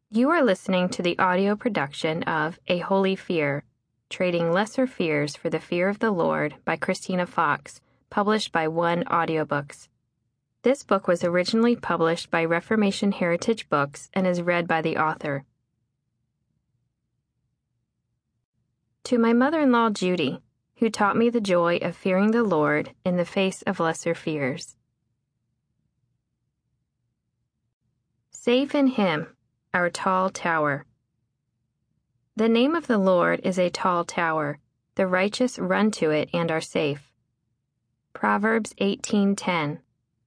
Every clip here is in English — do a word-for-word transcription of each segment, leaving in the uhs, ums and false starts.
You are listening to the audio production of A Holy Fear, Trading Lesser Fears for the Fear of the Lord by Christina Fox, published by One Audiobooks. This book was originally published by Reformation Heritage Books and is read by the author. To my mother-in-law Judy, who taught me the joy of fearing the Lord in the face of lesser fears. Safe in Him, our tall tower. The name of the Lord is a tall tower. The righteous run to it and are safe. Proverbs eighteen ten.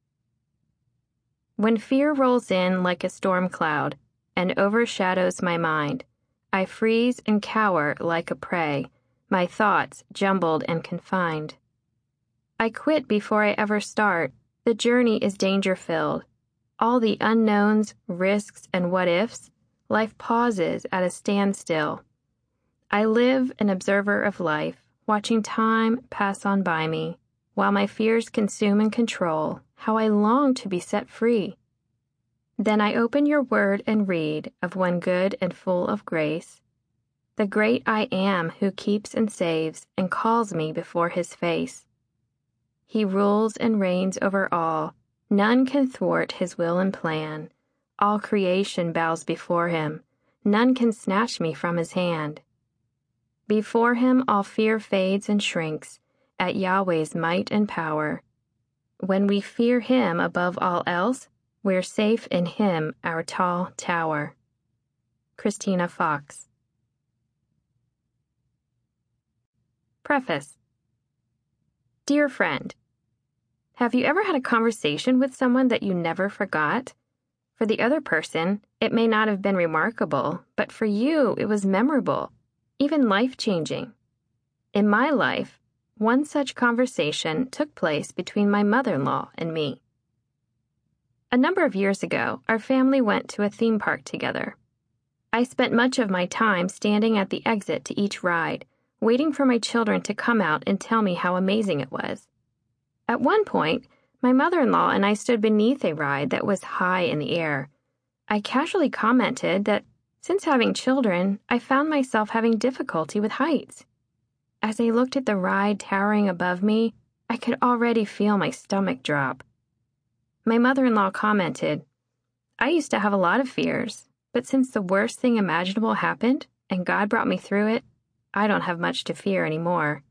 When fear rolls in like a storm cloud and overshadows my mind, I freeze and cower like a prey, my thoughts jumbled and confined. I quit before I ever start. The journey is danger-filled. All the unknowns, risks, and what-ifs, life pauses at a standstill. I live an observer of life, watching time pass on by me, while my fears consume and control. How I long to be set free. Then I open your word and read of one good and full of grace, the great I Am who keeps and saves and calls me before His face. He rules and reigns over all. None can thwart His will and plan. All creation bows before Him. None can snatch me from His hand. Before Him all fear fades and shrinks at Yahweh's might and power. When we fear Him above all else, we're safe in Him, our tall tower. Christina Fox. Preface. Dear friend, have you ever had a conversation with someone that you never forgot? For the other person, it may not have been remarkable, but for you, it was memorable, even life-changing. In my life, one such conversation took place between my mother-in-law and me. A number of years ago, our family went to a theme park together. I spent much of my time standing at the exit to each ride, waiting for my children to come out and tell me how amazing it was. At one point, my mother-in-law and I stood beneath a ride that was high in the air. I casually commented that, since having children, I found myself having difficulty with heights. As I looked at the ride towering above me, I could already feel my stomach drop. My mother-in-law commented, I used to have a lot of fears, but since the worst thing imaginable happened and God brought me through it, I don't have much to fear anymore.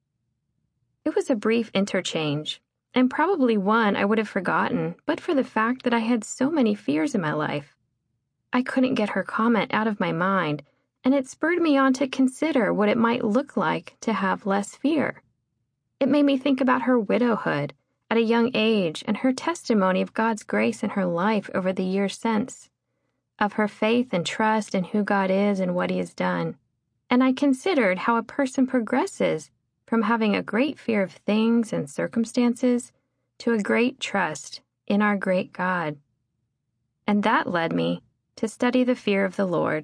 It was a brief interchange, and probably one I would have forgotten but for the fact that I had so many fears in my life. I couldn't get her comment out of my mind, and it spurred me on to consider what it might look like to have less fear. It made me think about her widowhood at a young age and her testimony of God's grace in her life over the years since, of her faith and trust in who God is and what He has done. And I considered how a person progresses from having a great fear of things and circumstances to a great trust in our great God. And that led me to study the fear of the Lord.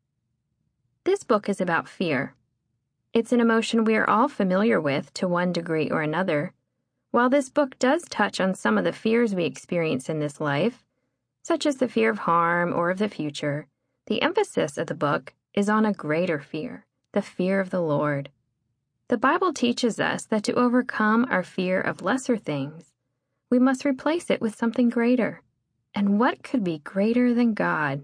This book is about fear. It's an emotion we are all familiar with to one degree or another. While this book does touch on some of the fears we experience in this life, such as the fear of harm or of the future, the emphasis of the book is on a greater fear, the fear of the Lord. The Bible teaches us that to overcome our fear of lesser things, we must replace it with something greater. And what could be greater than God?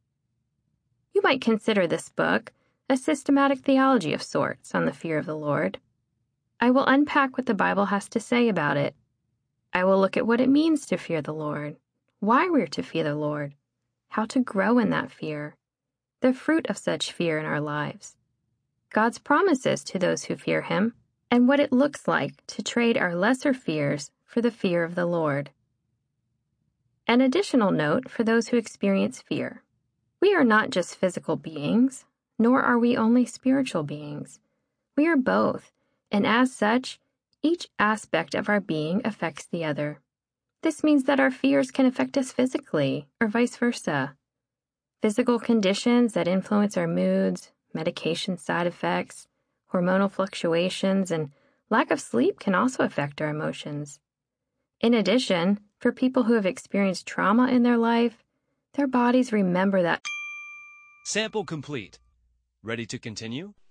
You might consider this book a systematic theology of sorts on the fear of the Lord. I will unpack what the Bible has to say about it. I will look at what it means to fear the Lord, why we're to fear the Lord, how to grow in that fear, the fruit of such fear in our lives, God's promises to those who fear Him, and what it looks like to trade our lesser fears for the fear of the Lord. An additional note for those who experience fear. We are not just physical beings, nor are we only spiritual beings. We are both, and as such, each aspect of our being affects the other. This means that our fears can affect us physically, or vice versa. Physical conditions that influence our moods, medication side effects, hormonal fluctuations, and lack of sleep can also affect our emotions. In addition, for people who have experienced trauma in their life, their bodies remember that Sample complete. Ready to continue?